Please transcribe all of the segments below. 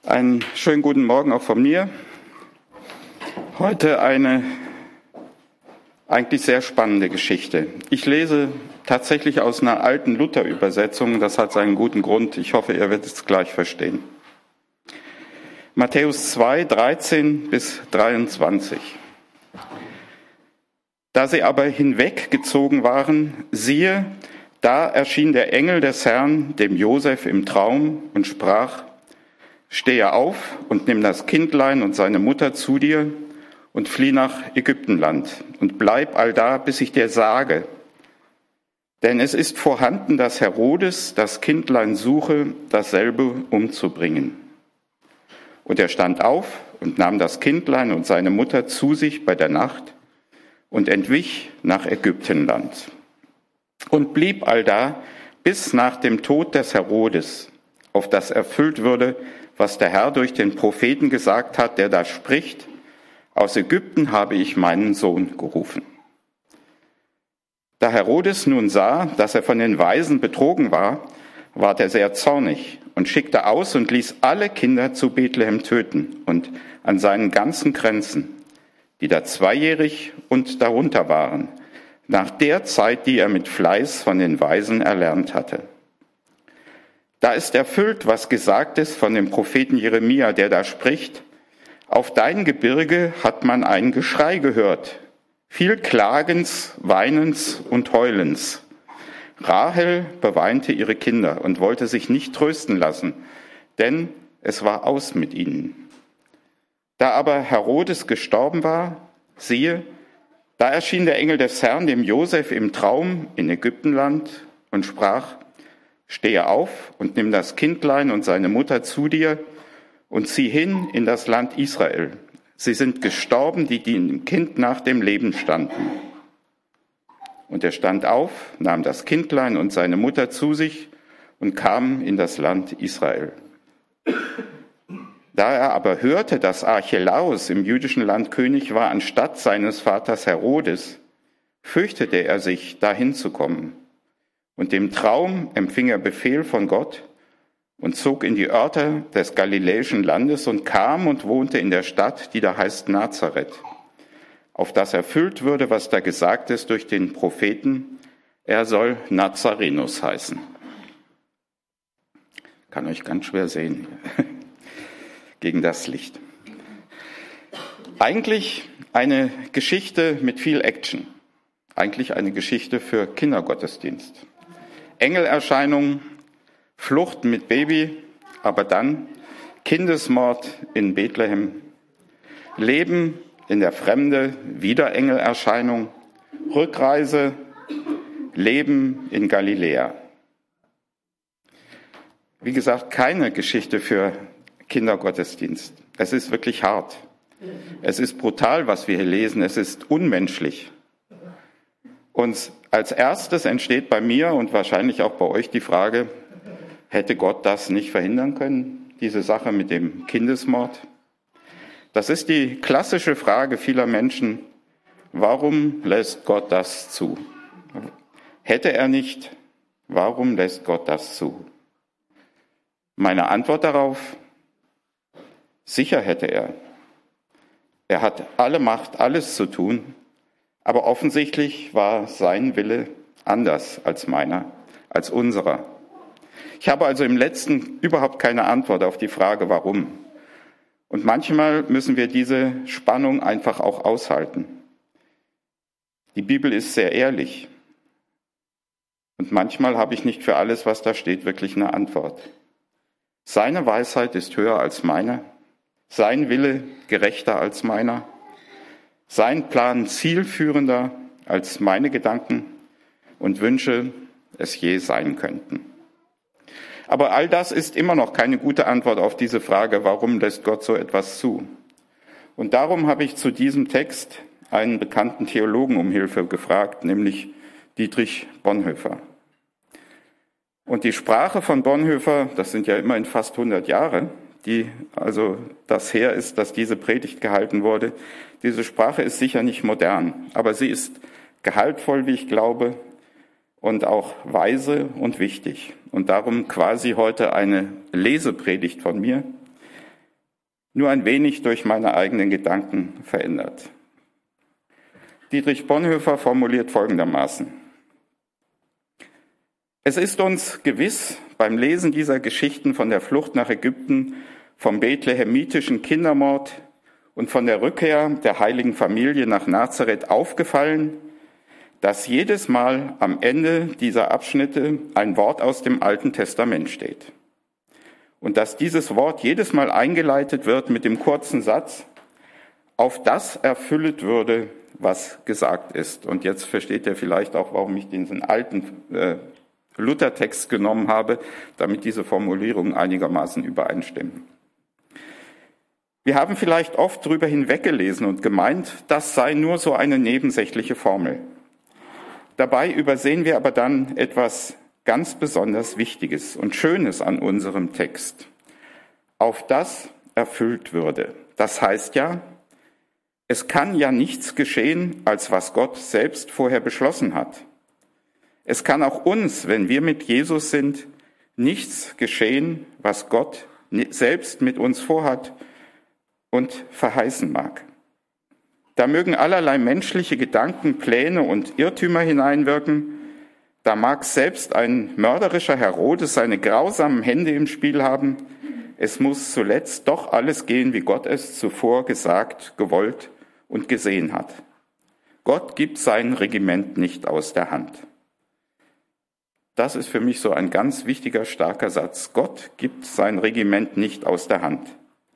Einen schönen guten Morgen auch von mir. Heute eine eigentlich sehr spannende Geschichte. Ich lese tatsächlich aus einer alten Luther-Übersetzung. Das hat seinen guten Grund. Ich hoffe, ihr werdet es gleich verstehen. Matthäus 2, 13 bis 23. Da sie aber hinweggezogen waren, siehe, da erschien der Engel des Herrn dem Josef im Traum und sprach: Stehe auf und nimm das Kindlein und seine Mutter zu dir und flieh nach Ägyptenland und bleib allda, bis ich dir sage. Denn es ist vorhanden, dass Herodes das Kindlein suche, dasselbe umzubringen. Und er stand auf und nahm das Kindlein und seine Mutter zu sich bei der Nacht und entwich nach Ägyptenland und blieb allda bis nach dem Tod des Herodes, auf das erfüllt würde, was der Herr durch den Propheten gesagt hat, der da spricht: Aus Ägypten habe ich meinen Sohn gerufen. Da Herodes nun sah, dass er von den Weisen betrogen war, ward er sehr zornig und schickte aus und ließ alle Kinder zu Bethlehem töten und an seinen ganzen Grenzen, die da 2-jährig und darunter waren, nach der Zeit, die er mit Fleiß von den Weisen erlernt hatte. Da ist erfüllt, was gesagt ist von dem Propheten Jeremia, der da spricht: Auf dein Gebirge hat man ein Geschrei gehört, viel Klagens, Weinens und Heulens. Rahel beweinte ihre Kinder und wollte sich nicht trösten lassen, denn es war aus mit ihnen. Da aber Herodes gestorben war, siehe, da erschien der Engel des Herrn dem Josef im Traum in Ägyptenland und sprach: Stehe auf und nimm das Kindlein und seine Mutter zu dir und zieh hin in das Land Israel. Sie sind gestorben, die dem Kind nach dem Leben standen. Und er stand auf, nahm das Kindlein und seine Mutter zu sich und kam in das Land Israel. Da er aber hörte, dass Archelaus im jüdischen Land König war anstatt seines Vaters Herodes, fürchtete er sich, dahin zu kommen. Und im Traum empfing er Befehl von Gott und zog in die Örter des galiläischen Landes und kam und wohnte in der Stadt, die da heißt Nazareth, auf das erfüllt würde, was da gesagt ist durch den Propheten: Er soll Nazarenus heißen. Kann euch ganz schwer sehen gegen das Licht. Eigentlich eine Geschichte mit viel Action. Eigentlich eine Geschichte für Kindergottesdienst. Engelerscheinung, Flucht mit Baby, aber dann Kindesmord in Bethlehem, Leben in der Fremde, wieder Engelerscheinung, Rückreise, Leben in Galiläa. Wie gesagt, keine Geschichte für Kindergottesdienst. Es ist wirklich hart. Es ist brutal, was wir hier lesen. Es ist unmenschlich. Und als erstes entsteht bei mir und wahrscheinlich auch bei euch die Frage: Hätte Gott das nicht verhindern können, diese Sache mit dem Kindesmord? Das ist die klassische Frage vieler Menschen. Warum lässt Gott das zu? Hätte er nicht, warum lässt Gott das zu? Meine Antwort darauf: Sicher hätte er. Er hat alle Macht, alles zu tun. Aber offensichtlich war sein Wille anders als meiner, als unserer. Ich habe also im Letzten überhaupt keine Antwort auf die Frage, warum. Und manchmal müssen wir diese Spannung einfach auch aushalten. Die Bibel ist sehr ehrlich. Und manchmal habe ich nicht für alles, was da steht, wirklich eine Antwort. Seine Weisheit ist höher als meine, sein Wille gerechter als meiner. Sein Plan zielführender als meine Gedanken und Wünsche es je sein könnten. Aber all das ist immer noch keine gute Antwort auf diese Frage, warum lässt Gott so etwas zu? Und darum habe ich zu diesem Text einen bekannten Theologen um Hilfe gefragt, nämlich Dietrich Bonhoeffer. Und die Sprache von Bonhoeffer, das sind ja immerhin fast 100 Jahre, die also das her ist, dass diese Predigt gehalten wurde. Diese Sprache ist sicher nicht modern, aber sie ist gehaltvoll, wie ich glaube, und auch weise und wichtig. Und darum quasi heute eine Lesepredigt von mir, nur ein wenig durch meine eigenen Gedanken verändert. Dietrich Bonhoeffer formuliert folgendermaßen: Es ist uns gewiss beim Lesen dieser Geschichten von der Flucht nach Ägypten, vom bethlehemitischen Kindermord und von der Rückkehr der heiligen Familie nach Nazareth aufgefallen, dass jedes Mal am Ende dieser Abschnitte ein Wort aus dem Alten Testament steht. Und dass dieses Wort jedes Mal eingeleitet wird mit dem kurzen Satz: Auf das erfüllet würde, was gesagt ist. Und jetzt versteht ihr vielleicht auch, warum ich diesen alten Luthertext genommen habe, damit diese Formulierungen einigermaßen übereinstimmen. Wir haben vielleicht oft drüber hinweggelesen und gemeint, das sei nur so eine nebensächliche Formel. Dabei übersehen wir aber dann etwas ganz besonders Wichtiges und Schönes an unserem Text. Auf das erfüllt würde. Das heißt ja, es kann ja nichts geschehen, als was Gott selbst vorher beschlossen hat. Es kann auch uns, wenn wir mit Jesus sind, nichts geschehen, was Gott selbst mit uns vorhat und verheißen mag. Da mögen allerlei menschliche Gedanken, Pläne und Irrtümer hineinwirken. Da mag selbst ein mörderischer Herodes seine grausamen Hände im Spiel haben. Es muss zuletzt doch alles gehen, wie Gott es zuvor gesagt, gewollt und gesehen hat. Gott gibt sein Regiment nicht aus der Hand. Das ist für mich so ein ganz wichtiger, starker Satz. Gott gibt sein Regiment nicht aus der Hand.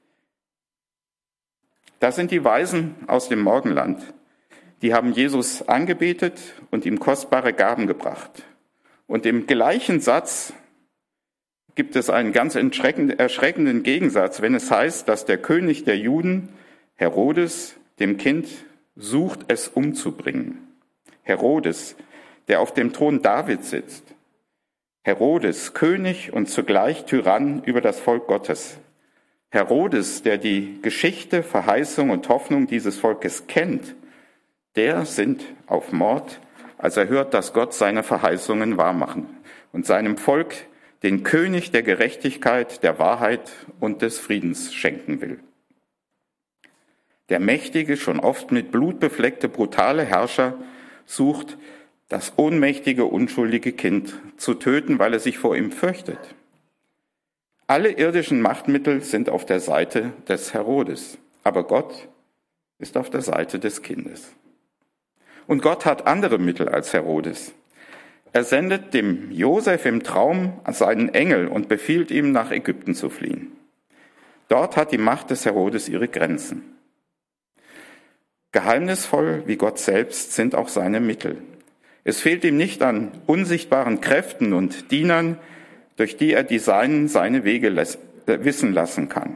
Das sind die Weisen aus dem Morgenland. Die haben Jesus angebetet und ihm kostbare Gaben gebracht. Und im gleichen Satz gibt es einen ganz erschreckenden Gegensatz, wenn es heißt, dass der König der Juden, Herodes, dem Kind sucht, es umzubringen. Herodes, der auf dem Thron Davids sitzt. Herodes, König und zugleich Tyrann über das Volk Gottes. Herodes, der die Geschichte, Verheißung und Hoffnung dieses Volkes kennt, der sinnt auf Mord, als er hört, dass Gott seine Verheißungen wahrmachen und seinem Volk den König der Gerechtigkeit, der Wahrheit und des Friedens schenken will. Der mächtige, schon oft mit Blut befleckte, brutale Herrscher sucht, das ohnmächtige, unschuldige Kind zu töten, weil er sich vor ihm fürchtet. Alle irdischen Machtmittel sind auf der Seite des Herodes, aber Gott ist auf der Seite des Kindes. Und Gott hat andere Mittel als Herodes. Er sendet dem Josef im Traum seinen Engel und befiehlt ihm, nach Ägypten zu fliehen. Dort hat die Macht des Herodes ihre Grenzen. Geheimnisvoll wie Gott selbst sind auch seine Mittel. Es fehlt ihm nicht an unsichtbaren Kräften und Dienern, durch die er die Seinen seine Wege wissen lassen kann.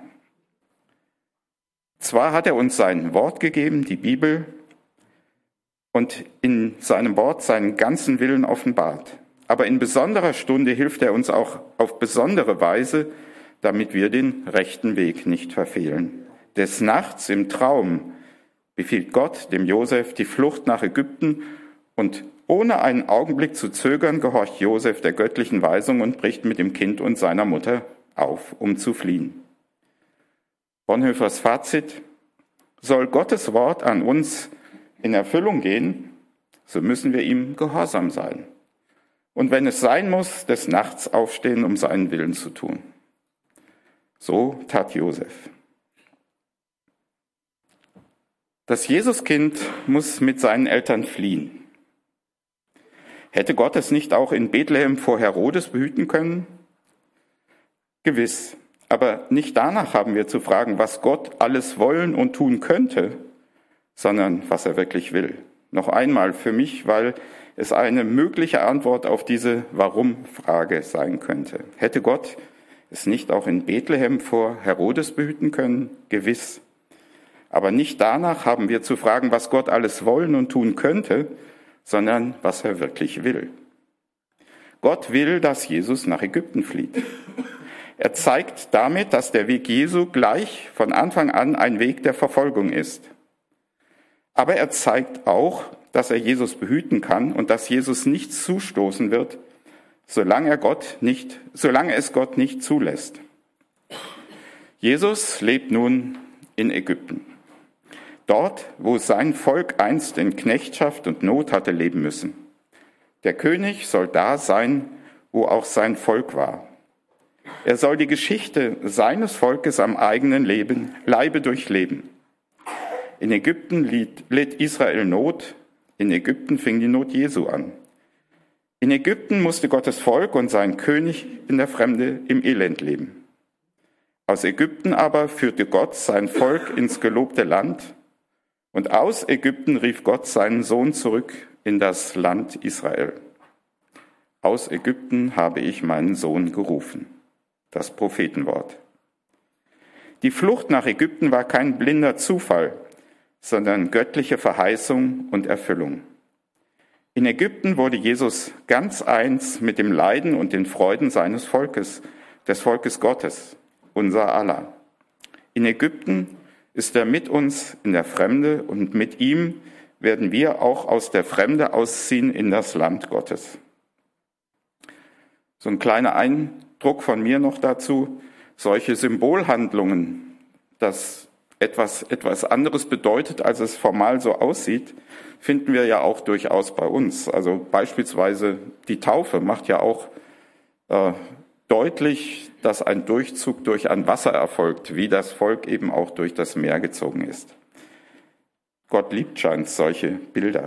Zwar hat er uns sein Wort gegeben, die Bibel, und in seinem Wort seinen ganzen Willen offenbart. Aber in besonderer Stunde hilft er uns auch auf besondere Weise, damit wir den rechten Weg nicht verfehlen. Des Nachts im Traum befiehlt Gott dem Josef die Flucht nach Ägypten und ohne einen Augenblick zu zögern gehorcht Josef der göttlichen Weisung und bricht mit dem Kind und seiner Mutter auf, um zu fliehen. Bonhoeffers Fazit: Soll Gottes Wort an uns in Erfüllung gehen, so müssen wir ihm gehorsam sein. Und wenn es sein muss, des Nachts aufstehen, um seinen Willen zu tun. So tat Josef. Das Jesuskind muss mit seinen Eltern fliehen. Hätte Gott es nicht auch in Bethlehem vor Herodes behüten können? Gewiss, aber nicht danach haben wir zu fragen, was Gott alles wollen und tun könnte, sondern was er wirklich will. Noch einmal für mich, weil es eine mögliche Antwort auf diese Warum-Frage sein könnte. Hätte Gott es nicht auch in Bethlehem vor Herodes behüten können? Gewiss. Aber nicht danach haben wir zu fragen, was Gott alles wollen und tun könnte, sondern was er wirklich will. Gott will, dass Jesus nach Ägypten flieht. Er zeigt damit, dass der Weg Jesu gleich von Anfang an ein Weg der Verfolgung ist. Aber er zeigt auch, dass er Jesus behüten kann und dass Jesus nichts zustoßen wird, solange es Gott nicht zulässt. Jesus lebt nun in Ägypten. Dort, wo sein Volk einst in Knechtschaft und Not hatte leben müssen. Der König soll da sein, wo auch sein Volk war. Er soll die Geschichte seines Volkes am eigenen Leibe durchleben. In Ägypten litt Israel Not, in Ägypten fing die Not Jesu an. In Ägypten musste Gottes Volk und sein König in der Fremde im Elend leben. Aus Ägypten aber führte Gott sein Volk ins gelobte Land und aus Ägypten rief Gott seinen Sohn zurück in das Land Israel. Aus Ägypten habe ich meinen Sohn gerufen. Das Prophetenwort. Die Flucht nach Ägypten war kein blinder Zufall, sondern göttliche Verheißung und Erfüllung. In Ägypten wurde Jesus ganz eins mit dem Leiden und den Freuden seines Volkes, des Volkes Gottes, unser aller. In Ägypten ist er mit uns in der Fremde und mit ihm werden wir auch aus der Fremde ausziehen in das Land Gottes. So ein kleiner Eindruck von mir noch dazu. Solche Symbolhandlungen, dass etwas anderes bedeutet, als es formal so aussieht, finden wir ja auch durchaus bei uns. Also beispielsweise die Taufe macht ja auch deutlich, dass ein Durchzug durch ein Wasser erfolgt, wie das Volk eben auch durch das Meer gezogen ist. Gott liebt scheint solche Bilder.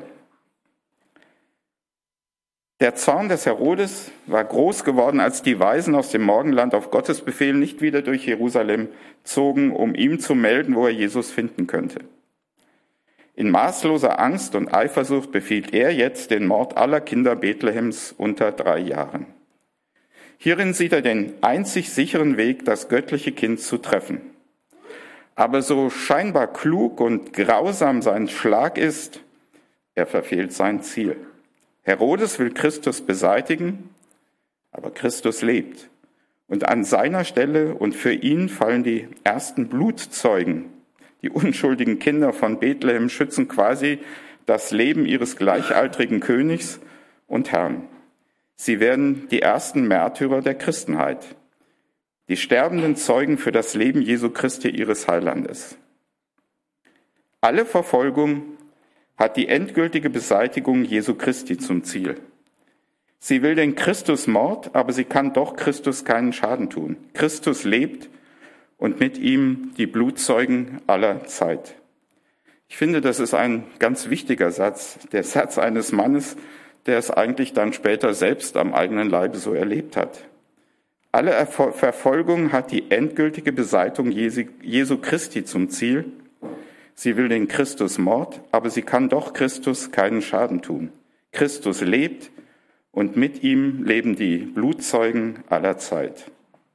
Der Zorn des Herodes war groß geworden, als die Weisen aus dem Morgenland auf Gottes Befehl nicht wieder durch Jerusalem zogen, um ihm zu melden, wo er Jesus finden könnte. In maßloser Angst und Eifersucht befiehlt er jetzt den Mord aller Kinder Bethlehems unter 3 Jahren. Hierin sieht er den einzig sicheren Weg, das göttliche Kind zu treffen. Aber so scheinbar klug und grausam sein Schlag ist, er verfehlt sein Ziel. Herodes will Christus beseitigen, aber Christus lebt. Und an seiner Stelle und für ihn fallen die ersten Blutzeugen. Die unschuldigen Kinder von Bethlehem schützen quasi das Leben ihres gleichaltrigen Königs und Herrn. Sie werden die ersten Märtyrer der Christenheit, die sterbenden Zeugen für das Leben Jesu Christi, ihres Heilandes. Alle Verfolgung hat die endgültige Beseitigung Jesu Christi zum Ziel. Sie will den Christusmord, aber sie kann doch Christus keinen Schaden tun. Christus lebt und mit ihm die Blutzeugen aller Zeit. Ich finde, das ist ein ganz wichtiger Satz, der Satz eines Mannes, der es eigentlich dann später selbst am eigenen Leibe so erlebt hat. Alle Verfolgung hat die endgültige Beseitigung Jesu Christi zum Ziel. Sie will den Christusmord, aber sie kann doch Christus keinen Schaden tun. Christus lebt und mit ihm leben die Blutzeugen aller Zeit.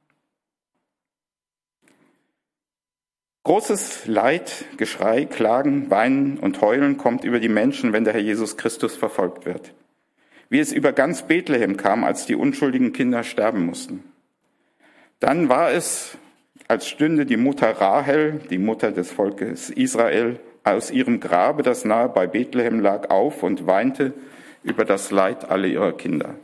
Großes Leid, Geschrei, Klagen, Weinen und Heulen kommt über die Menschen, wenn der Herr Jesus Christus verfolgt wird. Wie es über ganz Bethlehem kam, als die unschuldigen Kinder sterben mussten. Dann war es, als stünde die Mutter Rahel, die Mutter des Volkes Israel, aus ihrem Grabe, das nahe bei Bethlehem lag, auf und weinte über das Leid aller ihrer Kinder.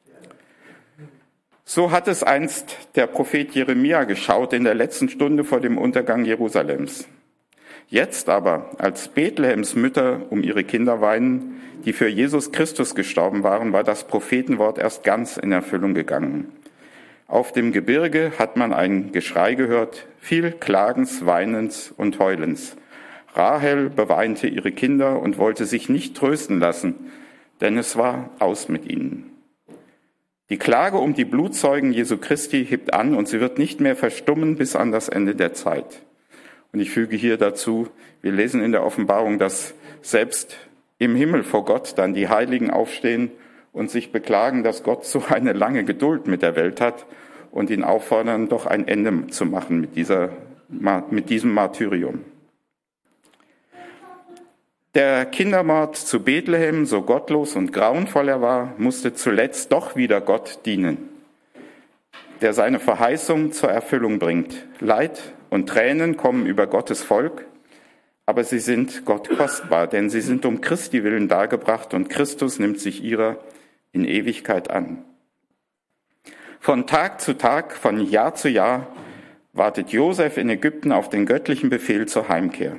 So hat es einst der Prophet Jeremia geschaut in der letzten Stunde vor dem Untergang Jerusalems. Jetzt aber, als Bethlehems Mütter um ihre Kinder weinen, die für Jesus Christus gestorben waren, war das Prophetenwort erst ganz in Erfüllung gegangen. Auf dem Gebirge hat man ein Geschrei gehört, viel Klagens, Weinens und Heulens. Rahel beweinte ihre Kinder und wollte sich nicht trösten lassen, denn es war aus mit ihnen. Die Klage um die Blutzeugen Jesu Christi hebt an und sie wird nicht mehr verstummen bis an das Ende der Zeit. Und ich füge hier dazu, wir lesen in der Offenbarung, dass selbst im Himmel vor Gott dann die Heiligen aufstehen und sich beklagen, dass Gott so eine lange Geduld mit der Welt hat und ihn auffordern, doch ein Ende zu machen mit diesem Martyrium. Der Kindermord zu Bethlehem, so gottlos und grauenvoll er war, musste zuletzt doch wieder Gott dienen, der seine Verheißung zur Erfüllung bringt. Leid und Tränen kommen über Gottes Volk, aber sie sind Gott kostbar, denn sie sind um Christi willen dargebracht und Christus nimmt sich ihrer in Ewigkeit an. Von Tag zu Tag, von Jahr zu Jahr wartet Josef in Ägypten auf den göttlichen Befehl zur Heimkehr.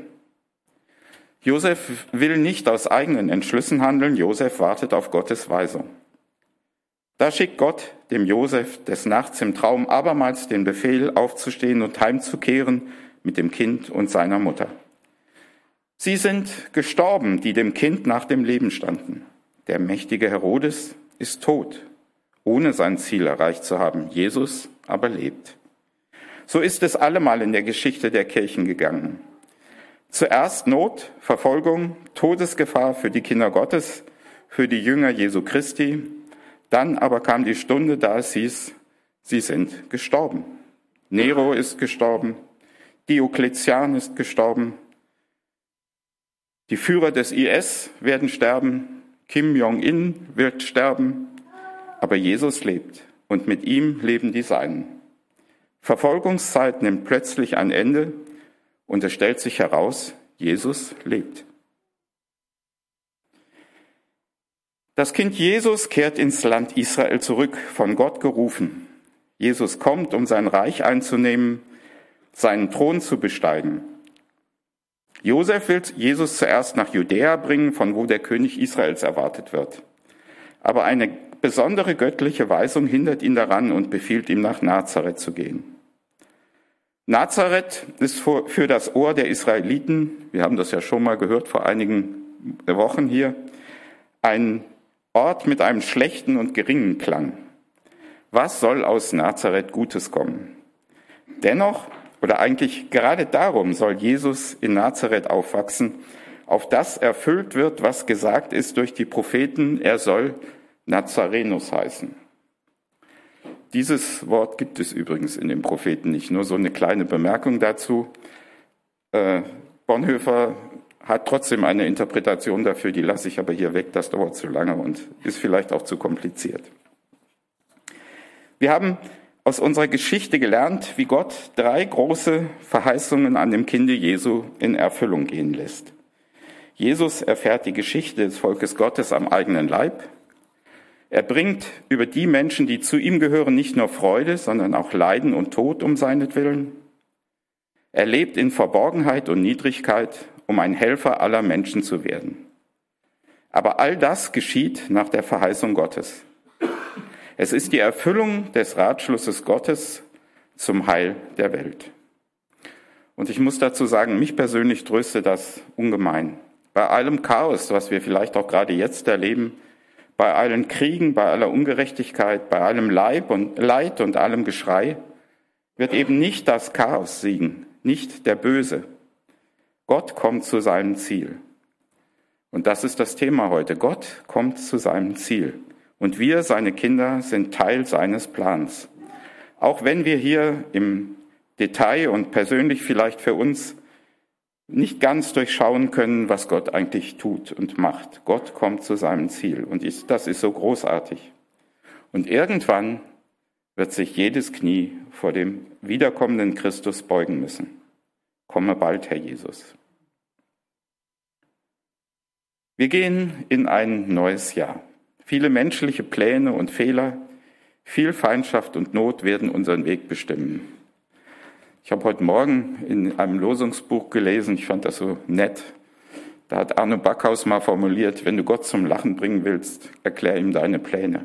Josef will nicht aus eigenen Entschlüssen handeln, Josef wartet auf Gottes Weisung. Da schickt Gott dem Josef des Nachts im Traum abermals den Befehl, aufzustehen und heimzukehren mit dem Kind und seiner Mutter. Sie sind gestorben, die dem Kind nach dem Leben standen. Der mächtige Herodes ist tot, ohne sein Ziel erreicht zu haben. Jesus aber lebt. So ist es allemal in der Geschichte der Kirchen gegangen. Zuerst Not, Verfolgung, Todesgefahr für die Kinder Gottes, für die Jünger Jesu Christi. Dann aber kam die Stunde, da es hieß, sie sind gestorben. Nero ist gestorben, Diokletian ist gestorben, die Führer des IS werden sterben, Kim Jong-il wird sterben, aber Jesus lebt und mit ihm leben die Seinen. Verfolgungszeit nimmt plötzlich ein Ende und es stellt sich heraus, Jesus lebt. Das Kind Jesus kehrt ins Land Israel zurück, von Gott gerufen. Jesus kommt, um sein Reich einzunehmen, seinen Thron zu besteigen. Josef will Jesus zuerst nach Judäa bringen, von wo der König Israels erwartet wird. Aber eine besondere göttliche Weisung hindert ihn daran und befiehlt ihm, nach Nazareth zu gehen. Nazareth ist für das Ohr der Israeliten, wir haben das ja schon mal gehört vor einigen Wochen hier, ein Ort mit einem schlechten und geringen Klang. Was soll aus Nazareth Gutes kommen? Dennoch, oder eigentlich gerade darum, soll Jesus in Nazareth aufwachsen, auf das erfüllt wird, was gesagt ist durch die Propheten, er soll Nazarenus heißen. Dieses Wort gibt es übrigens in den Propheten nicht. Nur so eine kleine Bemerkung dazu. Bonhoeffer hat trotzdem eine Interpretation dafür, die lasse ich aber hier weg, das dauert zu lange und ist vielleicht auch zu kompliziert. Wir haben aus unserer Geschichte gelernt, wie Gott 3 große Verheißungen an dem Kinde Jesu in Erfüllung gehen lässt. Jesus erfährt die Geschichte des Volkes Gottes am eigenen Leib. Er bringt über die Menschen, die zu ihm gehören, nicht nur Freude, sondern auch Leiden und Tod um seinetwillen. Er lebt in Verborgenheit und Niedrigkeit, um ein Helfer aller Menschen zu werden. Aber all das geschieht nach der Verheißung Gottes. Es ist die Erfüllung des Ratschlusses Gottes zum Heil der Welt. Und ich muss dazu sagen, mich persönlich tröstet das ungemein. Bei allem Chaos, was wir vielleicht auch gerade jetzt erleben, bei allen Kriegen, bei aller Ungerechtigkeit, bei allem Leid und allem Geschrei, wird eben nicht das Chaos siegen, nicht der Böse. Gott kommt zu seinem Ziel. Und das ist das Thema heute. Gott kommt zu seinem Ziel. Und wir, seine Kinder, sind Teil seines Plans. Auch wenn wir hier im Detail und persönlich vielleicht für uns nicht ganz durchschauen können, was Gott eigentlich tut und macht. Gott kommt zu seinem Ziel und das ist so großartig. Und irgendwann wird sich jedes Knie vor dem wiederkommenden Christus beugen müssen. Komme bald, Herr Jesus. Wir gehen in ein neues Jahr. Viele menschliche Pläne und Fehler, viel Feindschaft und Not werden unseren Weg bestimmen. Ich habe heute Morgen in einem Losungsbuch gelesen, ich fand das so nett. Da hat Arno Backhaus mal formuliert, wenn du Gott zum Lachen bringen willst, erklär ihm deine Pläne.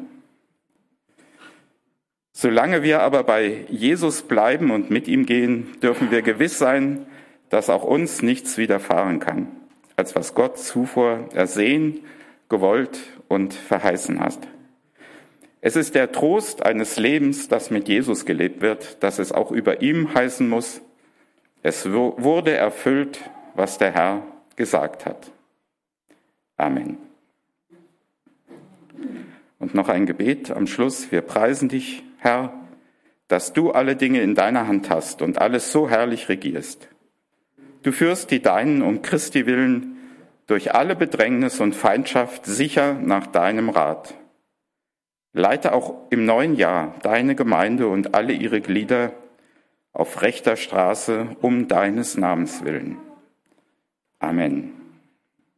Solange wir aber bei Jesus bleiben und mit ihm gehen, dürfen wir gewiss sein, dass auch uns nichts widerfahren kann, als was Gott zuvor ersehen, gewollt und verheißen hat. Es ist der Trost eines Lebens, das mit Jesus gelebt wird, dass es auch über ihm heißen muss, es wurde erfüllt, was der Herr gesagt hat. Amen. Und noch ein Gebet am Schluss. Wir preisen dich, Herr, dass du alle Dinge in deiner Hand hast und alles so herrlich regierst. Du führst die Deinen um Christi willen durch alle Bedrängnis und Feindschaft sicher nach deinem Rat. Leite auch im neuen Jahr deine Gemeinde und alle ihre Glieder auf rechter Straße um deines Namens willen. Amen.